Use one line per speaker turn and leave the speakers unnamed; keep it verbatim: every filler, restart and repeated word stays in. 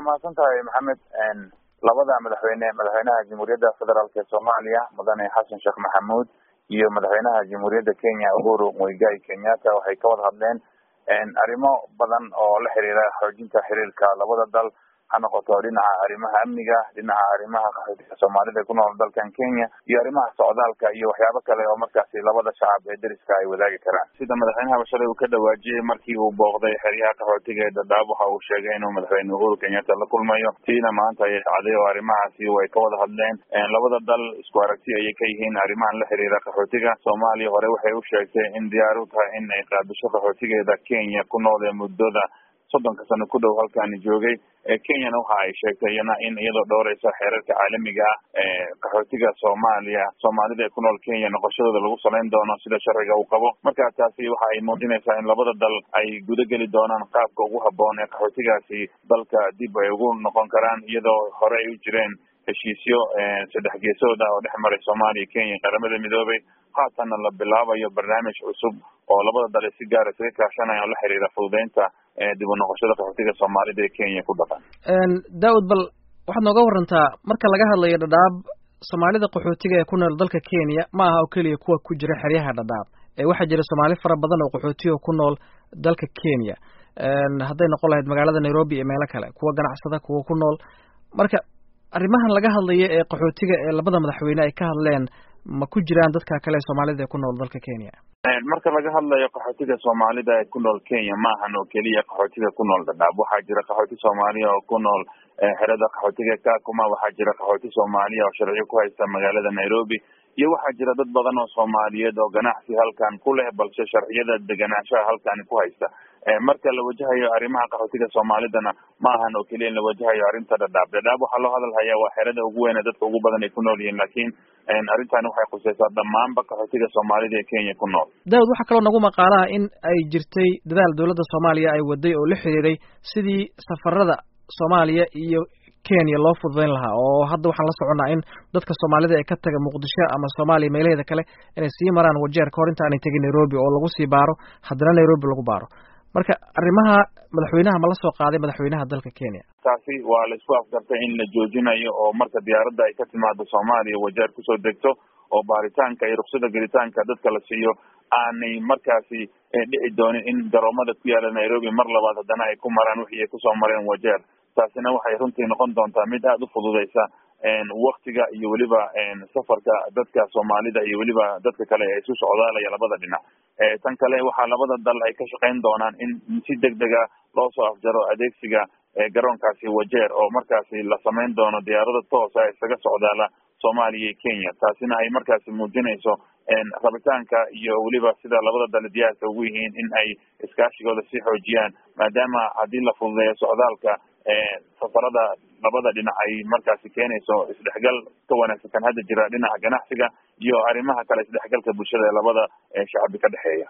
mahadsan tahay Maxamed een labada madaxweyne madaxweynaha Jamhuuriyadda Federaalka Soomaaliya Mudane Xasan Sheekh Maxamuud iyo madaxweynaha Jamhuuriyadda Kenya Uhuru Muigai Kenyatta waxay ka wada hadleen een arrimo badan oo la xiriira xoojinta xiriirka labada dal ha noqoto dhinaca arrimaha amniga, dhinaca arrimaha qaxootiga Soomaalida ku nool dalkan Kenya iyo arrimaha socdaalka iyo waxyaabo kale oo markaasi labada shacab ee dariska ay wadaagi karaan. Sida madaxweynaha shalay uu ka dhawaajiyay markii uu booqday xeryaha qaxootiga ee Dadaab waxa uu sheegay inuu madaxweyne Uhuru Kenyatta la kulmayo tiina maanta ay dhacday oo arrimahaasi way ka wada hadleen een labada dal isku aragti ay ka yihiin arrimahan la xiriira qaxootiga. Soomaaliya hore waxay u sheegtay in diyaar u tahay in ay qaadasho qaxootigeeda Kenya ku nool ee muddada soddonka sano ku dhow halkaan joogay ee Kenya waxa ay sheegtay in iyadoo dhowraysa xeerarka caalamiga ah ee qaxootiga Soomaaliya Soomaalida ee ku nool Kenya noqoshadooda lagu saleyn doono sida sharciga uu qabo. Marka taasi waxa ay muujinaysaa in labada dal ay guda gali doonaan qaabka ugu habboon ee qaxootigaasi dalka dib ay ugu noqon karaan iyadoo hore ay u jireen heshiisyo saddex geesood ah oo dhex maray Soomaaliya iyo Kenya qaramada midoobay haatan la bilaabayo barnaamij cusub oo labada dal si gaar ah iska kaashanayaan la xiriira fududeynta dib u noqoshada qaxootiga Soomaalida ee Kenya ku dhaqan.
een Daawud bal waxaad nooga warantaa marka laga hadlayo Dadaab Soomaalida qaxootiga ee ku nool dalka Kenya ma aha oo kaliya kuwa ku jira xeryaha Dadaab ee waxa jira Soomaali fara badan oo qaxootiga ku nool dalka Kenya een haday noqon lahayd magaalada Nairobi iyo meelo kale kuwa ganacsada kuwa ku nool marka arrimahan laga hadlayo ee qaxootiga ee labada madaxweyne ay ka hadleen ma ku jiraan dadka kale Soomaalida ee ku nool dalka Kenya
marka laga hadlayo qaxootiga Soomaalida ee ku nool Kenya ma aha oo kaliya qaxootiga ku nool Dadaab waxa jira qaxooti Soomaaliya oo ku nool xerada qaxootiga Kakuma waxa jira qaxooti Soomaaliya oo sharci ku haysta magaalada Nairobi iyo waxa jira dad badan oo Soomaaliyeed oo ganacsi halkan ku leh balse sharciyada deganaanshaha halkan ku haysta marka la wajahayo arrimaha qaxootiga Soomaalidana ma aha oo kaliya la wajahayo arrinta Dadaab Dadaab waxa loo hadalhayaa waa xerada ugu weyn ee dadka ugu badan ay ku nool yihiin laakiin een arrintan waxay khusaysaa dhammaan qaxootiga Soomaalida ee Kenya ku nool.
Daawud waxa kale oo nagu maqaalaha in ay jirtay dadaal dawladda Soomaaliya ay waday oo la xiriiray sidii safarada Soomaaliya iyo Kenya loo fududeyn lahaa oo hadda waxaan la soconaa in dadka Soomaalida ay ka taga Muqdisho ama Soomaaliya meelaheeda kale inay sii maraan wajeer ka hor inta aanay tagin Nairobi oo lagu sii baaro haddana Nairobi lagu baaro marka arrimaha madaxweynaha ma la soo qaaday madaxweynaha dalka Kenya
taasi waa la isku afgartay in la joojinayo oo marka diyaaradda ay ka timaado Soomaaliya wajeer ku soo degto oo baaritaanka iyo ruqsada gelitaanka dadka la siiyo aanay markaasi dhici doonin in garoomada ku yaala Nairobi mar labaad haddana ay ku maraan wixii ay ku soo mareen wajeer taasina waxay runtii noqon doontaa mid aad u fududeysa een waqtiga iyo waliba een safarka dadka Soomaalida iyo waliba dadka kale ee isu socdaalaya labada dhinac ee tan kale waxa labada dal ay ka shaqeyn doonaan in si degdeg ah loo soo afjaro adeegsiga ee garoonkaasi wajeer oo markaasi la sameyn doono diyaarado toos ah isaga socdaala Soomaaliya iyo Kenya taasina ay markaasi muujinayso een rabitaanka iyo waliba sida labada dal diyaarka ugu yihiin in ay iskaashigooda si xoojiyaan maadaama hadii la fududeeyo socdaalka ee safarada labada dhinac ay markaasi keenayso isdhexgal ka wanaagsan hadda jira dhinaca ganacsiga iyo arrimaha kale isdhexgalka bulshada ee labada shacab ka dhaxeeya.